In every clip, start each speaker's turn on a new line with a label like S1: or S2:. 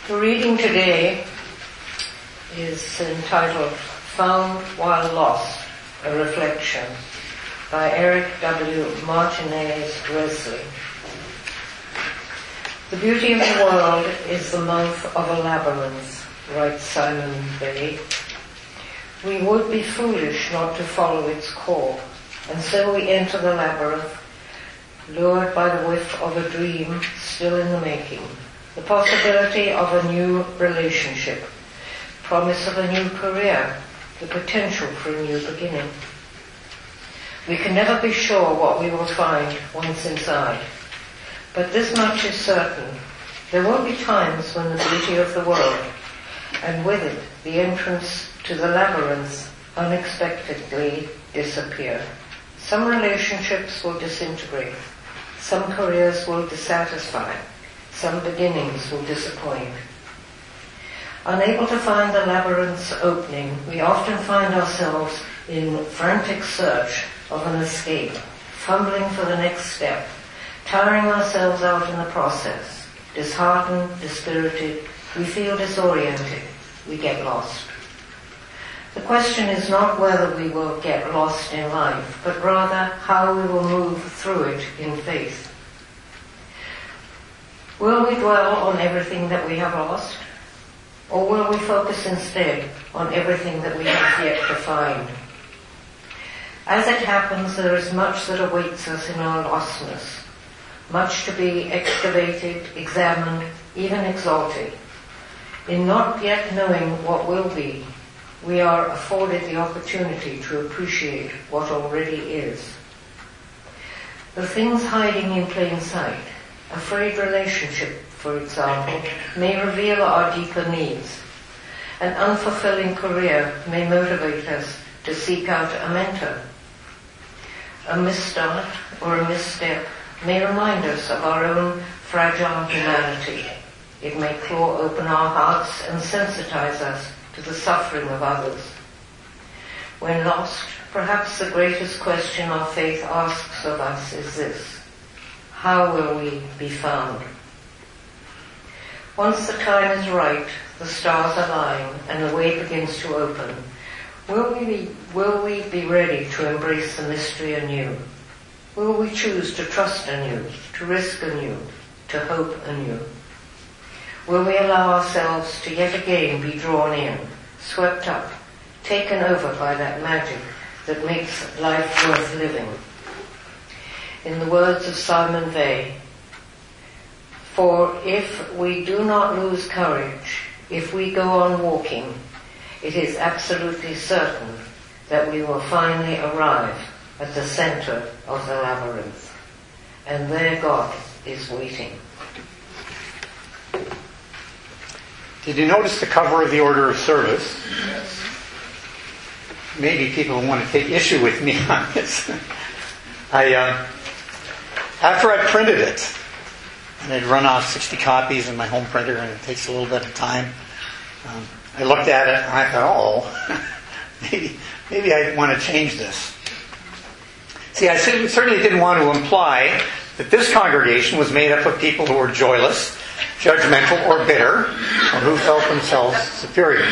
S1: The reading today is entitled Found While Lost, a Reflection by Eric W. Martinez-Wesley. The beauty of the world is the mouth of a labyrinth, writes Simon Bay. We would be foolish not to follow its core, and so we enter the labyrinth, lured by the whiff of a dream still in the making, the possibility of a new relationship, promise of a new career, the potential for a new beginning. We can never be sure what we will find once inside, but this much is certain: there will be times when the beauty of the world, and with it the entrance to the labyrinth, unexpectedly disappear. Some relationships will disintegrate, some careers will dissatisfy, some beginnings will disappoint. Unable to find the labyrinth's opening, we often find ourselves in frantic search of an escape, fumbling for the next step, tiring ourselves out in the process. Disheartened, dispirited, we feel disoriented, we get lost. The question is not whether we will get lost in life, but rather how we will move through it in faith. Will we dwell on everything that we have lost? Or will we focus instead on everything that we have yet to find? As it happens, there is much that awaits us in our lostness, much to be excavated, examined, even exalted. In not yet knowing what will be, we are afforded the opportunity to appreciate what already is. The things hiding in plain sight, a frayed relationship, for example, may reveal our deeper needs. An unfulfilling career may motivate us to seek out a mentor. A misstart or a misstep may remind us of our own fragile humanity. It may claw open our hearts and sensitize us to the suffering of others. When lost, perhaps the greatest question our faith asks of us is this: how will we be found? Once the time is right, the stars align and the way begins to open, will we be ready to embrace the mystery anew? Will we choose to trust anew, to risk anew, to hope anew? Will we allow ourselves to yet again be drawn in, swept up, taken over by that magic that makes life worth living? In the words of Simon Bay, "For if we do not lose courage, if we go on walking, it is absolutely certain that we will finally arrive at the center of the labyrinth. And there God is waiting."
S2: Did you notice the cover of the order of service?
S1: Yes.
S2: Maybe people want to take issue with me on this. After I printed it, and I'd run off 60 copies in my home printer, and it takes a little bit of time, I looked at it and I thought, maybe I want to change this. See, I certainly didn't want to imply that this congregation was made up of people who were joyless, judgmental, or bitter, or who felt themselves superior.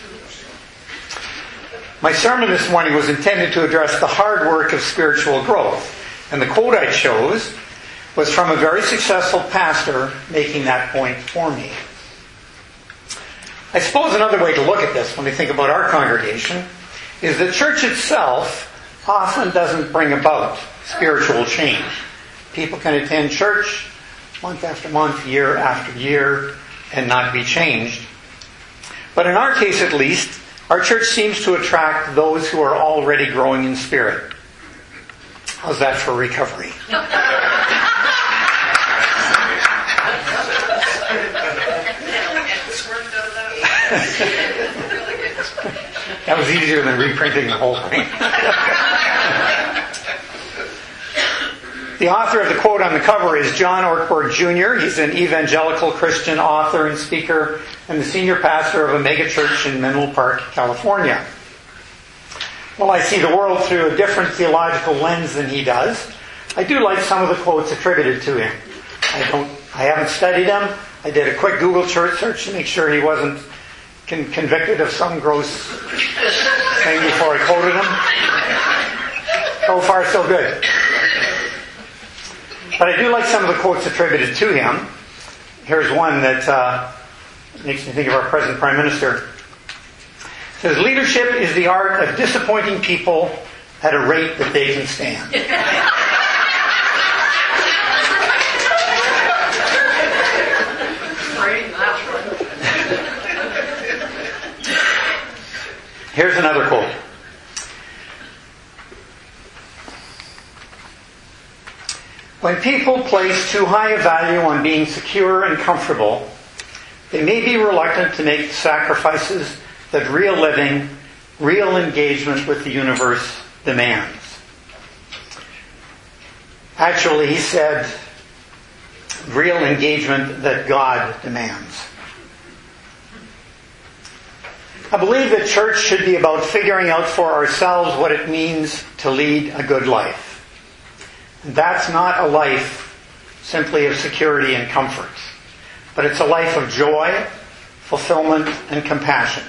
S2: My sermon this morning was intended to address the hard work of spiritual growth, and the quote I chose was from a very successful pastor making that point for me. I suppose another way to look at this when we think about our congregation is that church itself often doesn't bring about spiritual change. People can attend church month after month, year after year, and not be changed. But in our case at least, our church seems to attract those who are already growing in spirit. How's that for recovery? That was easier than reprinting the whole thing. The author of the quote on the cover is John Ortberg Jr. He's an evangelical Christian author and speaker and the senior pastor of a megachurch in Menlo Park, California. Well, I see the world through a different theological lens than he does. I do like some of the quotes attributed to him. I haven't studied them. I did a quick Google search to make sure he wasn't convicted of some gross thing before I quoted him. So far, so good. But I do like some of the quotes attributed to him. Here's one that makes me think of our present Prime Minister. It says, leadership is the art of disappointing people at a rate that they can stand. Here's another quote. When people place too high a value on being secure and comfortable, they may be reluctant to make the sacrifices that real living, real engagement with the universe demands. Actually, he said, real engagement that God demands. I believe that church should be about figuring out for ourselves what it means to lead a good life. And that's not a life simply of security and comfort, but it's a life of joy, fulfillment, and compassion.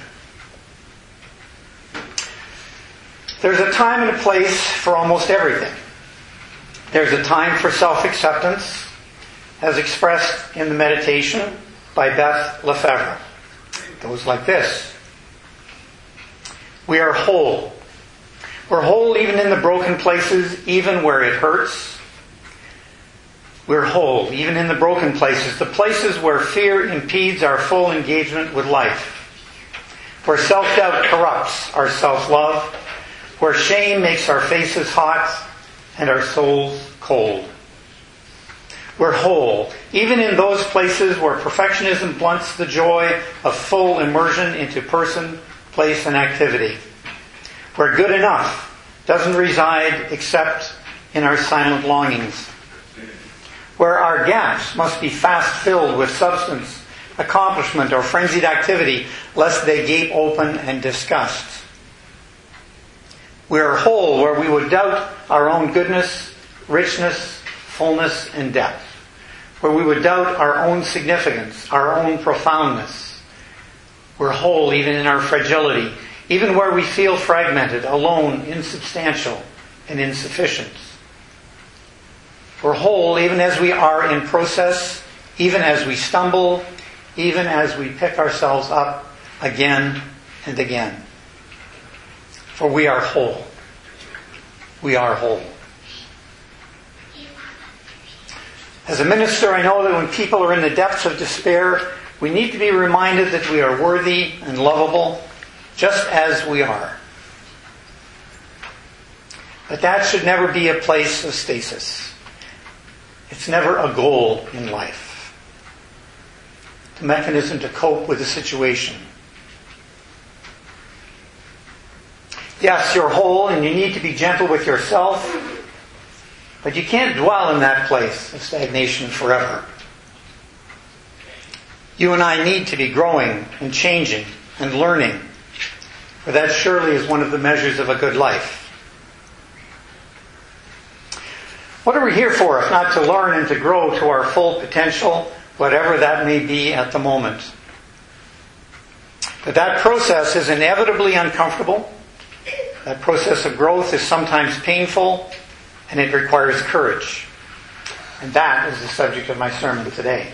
S2: There's a time and a place for almost everything. There's a time for self-acceptance, as expressed in the meditation by Beth Lefebvre. It goes like this. We are whole. We're whole even in the broken places, even where it hurts. We're whole even in the broken places, the places where fear impedes our full engagement with life, where self-doubt corrupts our self-love, where shame makes our faces hot and our souls cold. We're whole even in those places where perfectionism blunts the joy of full immersion into person, place, and activity, where good enough doesn't reside except in our silent longings, where our gaps must be fast filled with substance, accomplishment, or frenzied activity, lest they gape open and disgust. We are whole where we would doubt our own goodness, richness, fullness, and depth, where we would doubt our own significance, our own profoundness. We're whole even in our fragility, even where we feel fragmented, alone, insubstantial, and insufficient. We're whole even as we are in process, even as we stumble, even as we pick ourselves up again and again. For we are whole. We are whole. As a minister, I know that when people are in the depths of despair, we need to be reminded that we are worthy and lovable, just as we are. But that should never be a place of stasis. It's never a goal in life. It's a mechanism to cope with the situation. Yes, you're whole and you need to be gentle with yourself, but you can't dwell in that place of stagnation forever. You and I need to be growing and changing and learning, for that surely is one of the measures of a good life. What are we here for if not to learn and to grow to our full potential, whatever that may be at the moment? But that process is inevitably uncomfortable. That process of growth is sometimes painful, and it requires courage. And that is the subject of my sermon today.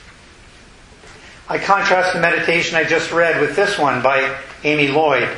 S2: I contrast the meditation I just read with this one by Amy Lloyd.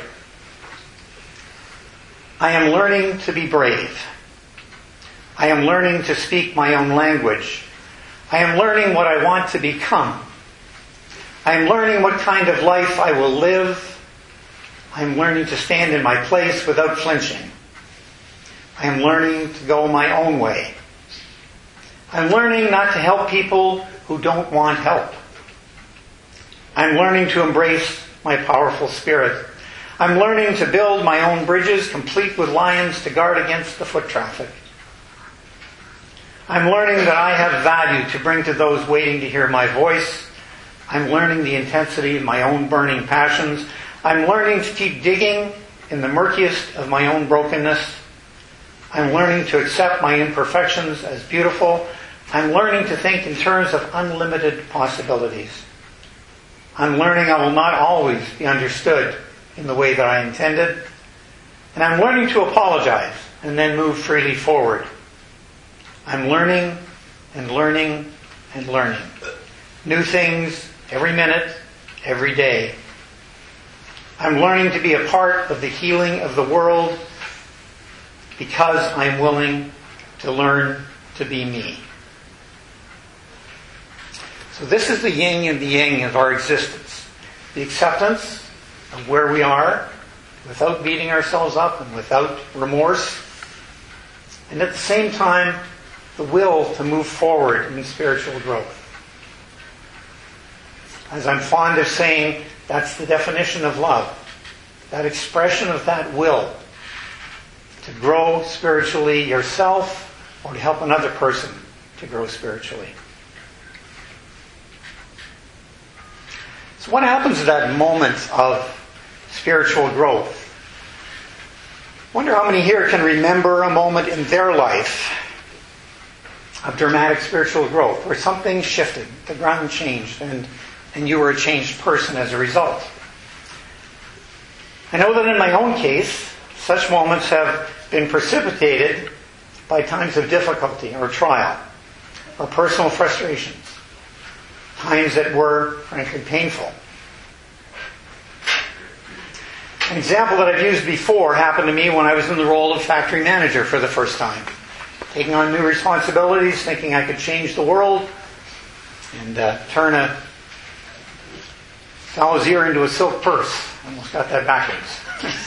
S2: I am learning to be brave. I am learning to speak my own language. I am learning what I want to become. I am learning what kind of life I will live. I am learning to stand in my place without flinching. I am learning to go my own way. I am learning not to help people who don't want help. I am learning to embrace my powerful spirit. I'm learning to build my own bridges, complete with lions to guard against the foot traffic. I'm learning that I have value to bring to those waiting to hear my voice. I'm learning the intensity of my own burning passions. I'm learning to keep digging in the murkiest of my own brokenness. I'm learning to accept my imperfections as beautiful, I'm learning to think in terms of unlimited possibilities. I'm learning I will not always be understood in the way that I intended. And I'm learning to apologize and then move freely forward. I'm learning and learning and learning. New things every minute, every day. I'm learning to be a part of the healing of the world because I'm willing to learn to be me. So this is the yin and the yang of our existence. The acceptance of where we are without beating ourselves up and without remorse. And at the same time, the will to move forward in spiritual growth. As I'm fond of saying, that's the definition of love. That expression of that will to grow spiritually yourself or to help another person to grow spiritually. So what happens at that moment of spiritual growth? I wonder how many here can remember a moment in their life of dramatic spiritual growth where something shifted, the ground changed, and you were a changed person as a result. I know that in my own case, such moments have been precipitated by times of difficulty or trial or personal frustrations, times that were, frankly, painful. An example that I've used before happened to me when I was in the role of factory manager for the first time. Taking on new responsibilities, thinking I could change the world and turn a fellow's ear into a silk purse. Almost got that backwards.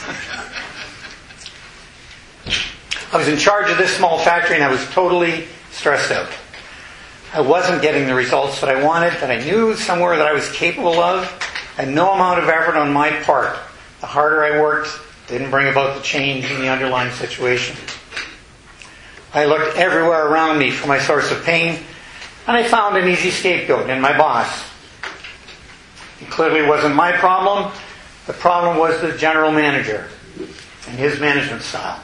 S2: I was in charge of this small factory and I was totally stressed out. I wasn't getting the results that I wanted, that I knew somewhere that I was capable of, and no amount of effort on my part. The harder I worked, didn't bring about the change in the underlying situation. I looked everywhere around me for my source of pain, and I found an easy scapegoat in my boss. It clearly wasn't my problem. The problem was the general manager and his management style.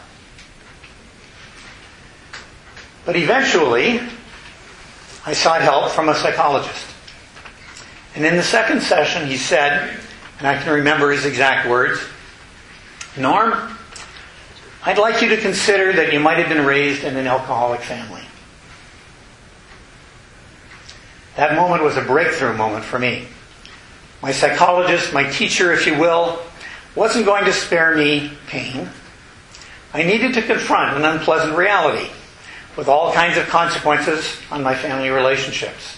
S2: But eventually, I sought help from a psychologist. And in the second session, he said, and I can remember his exact words, "Norm, I'd like you to consider that you might have been raised in an alcoholic family." That moment was a breakthrough moment for me. My psychologist, my teacher, if you will, wasn't going to spare me pain. I needed to confront an unpleasant reality with all kinds of consequences on my family relationships.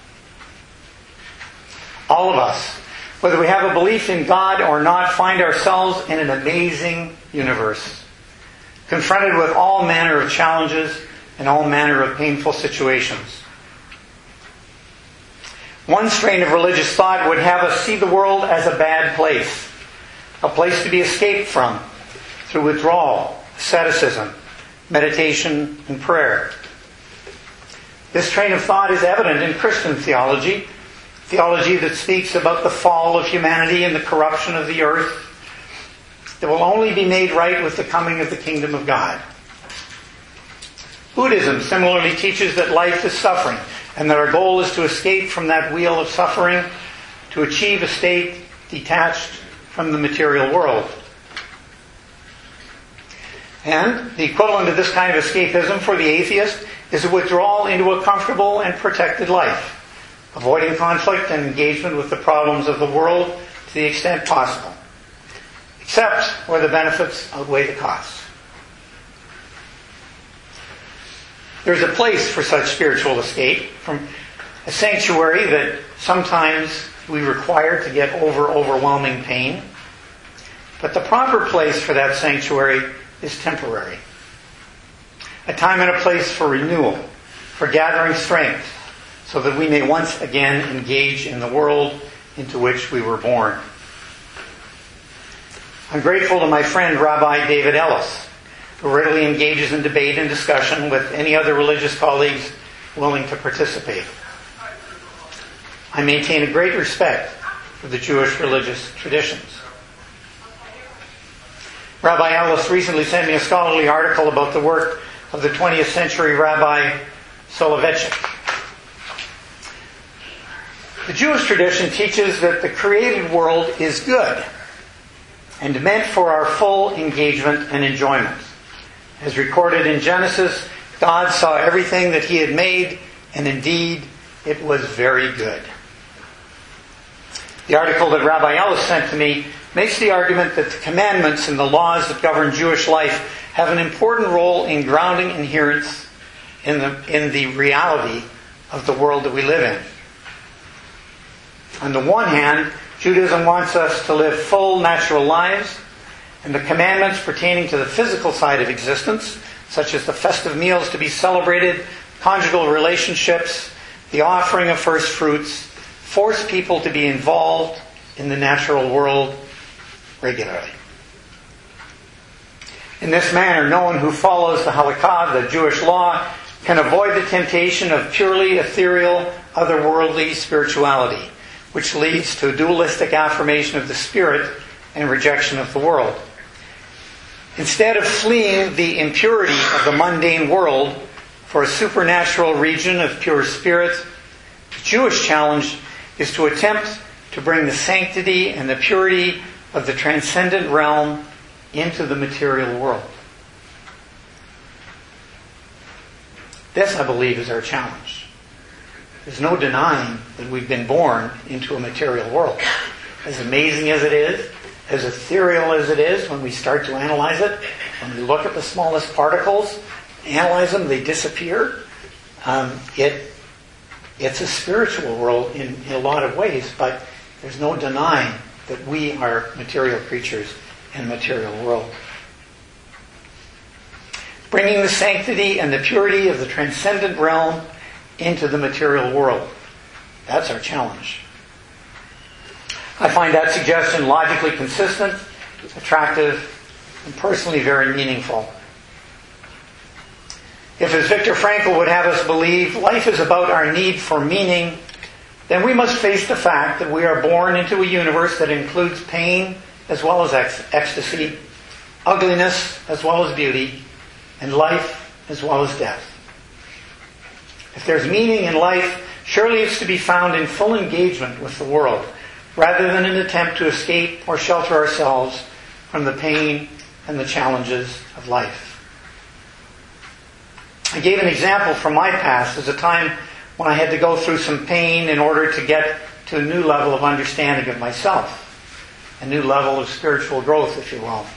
S2: All of us, whether we have a belief in God or not, find ourselves in an amazing universe, confronted with all manner of challenges and all manner of painful situations. One strain of religious thought would have us see the world as a bad place, a place to be escaped from through withdrawal, asceticism, meditation, and prayer. This train of thought is evident in Christian theology, theology that speaks about the fall of humanity and the corruption of the earth that will only be made right with the coming of the kingdom of God. Buddhism similarly teaches that life is suffering and that our goal is to escape from that wheel of suffering to achieve a state detached from the material world. And the equivalent of this kind of escapism for the atheist is a withdrawal into a comfortable and protected life, avoiding conflict and engagement with the problems of the world to the extent possible, except where the benefits outweigh the costs. There's a place for such spiritual escape, from a sanctuary that sometimes we require to get over overwhelming pain. But the proper place for that sanctuary is temporary. A time and a place for renewal, for gathering strength, so that we may once again engage in the world into which we were born. I'm grateful to my friend Rabbi David Ellis, who readily engages in debate and discussion with any other religious colleagues willing to participate. I maintain a great respect for the Jewish religious traditions. Rabbi Ellis recently sent me a scholarly article about the work of the 20th century Rabbi Soloveitchik. The Jewish tradition teaches that the created world is good and meant for our full engagement and enjoyment. As recorded in Genesis, God saw everything that He had made, and indeed, it was very good. The article that Rabbi Ellis sent to me makes the argument that the commandments and the laws that govern Jewish life have an important role in grounding adherence in the reality of the world that we live in. On the one hand, Judaism wants us to live full natural lives, and the commandments pertaining to the physical side of existence, such as the festive meals to be celebrated, conjugal relationships, the offering of first fruits, force people to be involved in the natural world regularly. In this manner, no one who follows the halakha, the Jewish law, can avoid the temptation of purely ethereal, otherworldly spirituality, which leads to a dualistic affirmation of the spirit and rejection of the world. Instead of fleeing the impurity of the mundane world for a supernatural region of pure spirit, the Jewish challenge is to attempt to bring the sanctity and the purity of the transcendent realm into the material world. This, I believe, is our challenge. There's no denying that we've been born into a material world. As amazing as it is, as ethereal as it is, when we start to analyze it, when we look at the smallest particles, analyze them, they disappear. It's a spiritual world in a lot of ways, but there's no denying that we are material creatures in a material world. Bringing the sanctity and the purity of the transcendent realm into the material world. That's our challenge. I find that suggestion logically consistent, attractive, and personally very meaningful. If, as Viktor Frankl would have us believe, life is about our need for meaning, then we must face the fact that we are born into a universe that includes pain as well as ecstasy, ugliness as well as beauty, and life as well as death. If there's meaning in life, surely it's to be found in full engagement with the world, rather than an attempt to escape or shelter ourselves from the pain and the challenges of life. I gave an example from my past as a time when I had to go through some pain in order to get to a new level of understanding of myself, a new level of spiritual growth, if you will.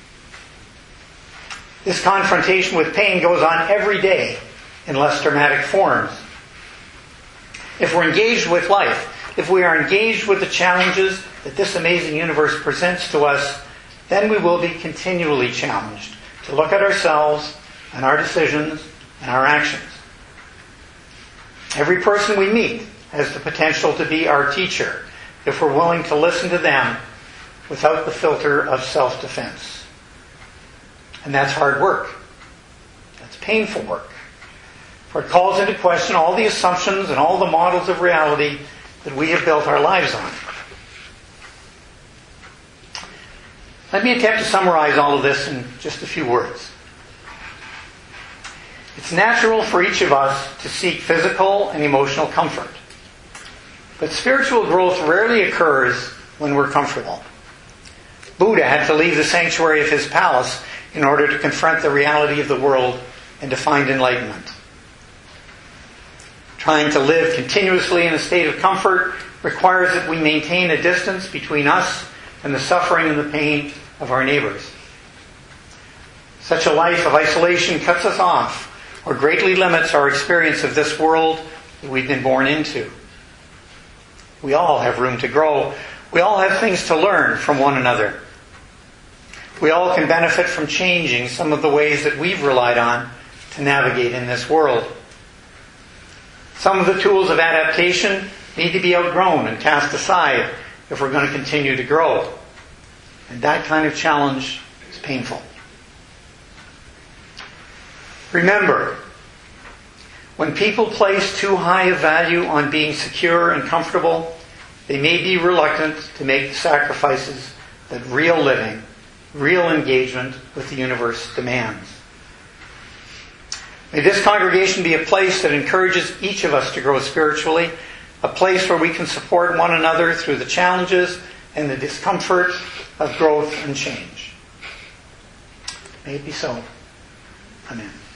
S2: This confrontation with pain goes on every day in less dramatic forms. If we're engaged with life, if we are engaged with the challenges that this amazing universe presents to us, then we will be continually challenged to look at ourselves and our decisions and our actions. Every person we meet has the potential to be our teacher if we're willing to listen to them without the filter of self-defense. And that's hard work. That's painful work. For it calls into question all the assumptions and all the models of reality that we have built our lives on. Let me attempt to summarize all of this in just a few words. It's natural for each of us to seek physical and emotional comfort. But spiritual growth rarely occurs when we're comfortable. Buddha had to leave the sanctuary of his palace in order to confront the reality of the world and to find enlightenment. Trying to live continuously in a state of comfort requires that we maintain a distance between us and the suffering and the pain of our neighbors. Such a life of isolation cuts us off or greatly limits our experience of this world that we've been born into. We all have room to grow. We all have things to learn from one another. We all can benefit from changing some of the ways that we've relied on to navigate in this world. Some of the tools of adaptation need to be outgrown and cast aside if we're going to continue to grow. And that kind of challenge is painful. Remember, when people place too high a value on being secure and comfortable, they may be reluctant to make the sacrifices that real living, real engagement with the universe demands. May this congregation be a place that encourages each of us to grow spiritually, a place where we can support one another through the challenges and the discomfort of growth and change. May it be so. Amen.